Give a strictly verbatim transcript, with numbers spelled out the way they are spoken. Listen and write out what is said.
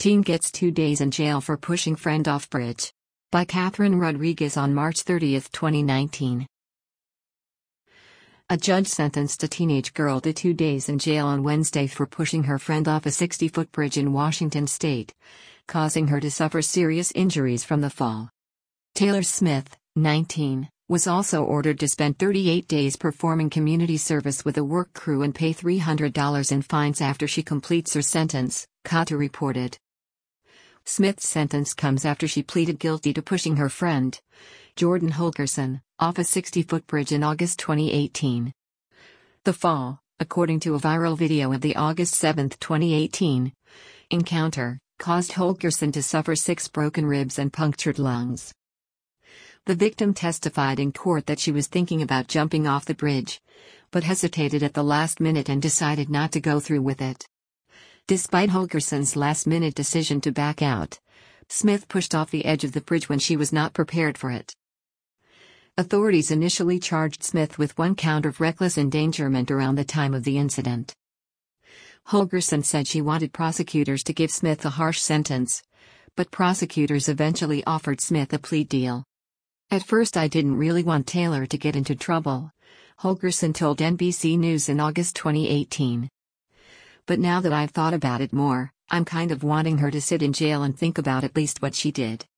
Teen gets two days in jail for pushing friend off bridge. By Catherine Rodriguez on March thirtieth, twenty nineteen. A judge sentenced a teenage girl to two days in jail on Wednesday for pushing her friend off a sixty-foot bridge in Washington state, causing her to suffer serious injuries from the fall. Taylor Smith, nineteen, was also ordered to spend thirty-eight days performing community service with a work crew and pay three hundred dollars in fines after she completes her sentence, Kata reported. Smith's sentence comes after she pleaded guilty to pushing her friend, Jordan Holgerson, off a sixty-foot bridge in August twenty eighteen. The fall, according to a viral video of the August seventh, twenty eighteen, encounter, caused Holgerson to suffer six broken ribs and punctured lungs. The victim testified in court that she was thinking about jumping off the bridge, but hesitated at the last minute and decided not to go through with it. Despite Holgerson's last-minute decision to back out, Smith pushed off the edge of the bridge when she was not prepared for it. Authorities initially charged Smith with one count of reckless endangerment around the time of the incident. Holgerson said she wanted prosecutors to give Smith a harsh sentence, but prosecutors eventually offered Smith a plea deal. "At first I didn't really want Taylor to get into trouble," Holgerson told N B C News in August twenty eighteen. "But now that I've thought about it more, I'm kind of wanting her to sit in jail and think about at least what she did."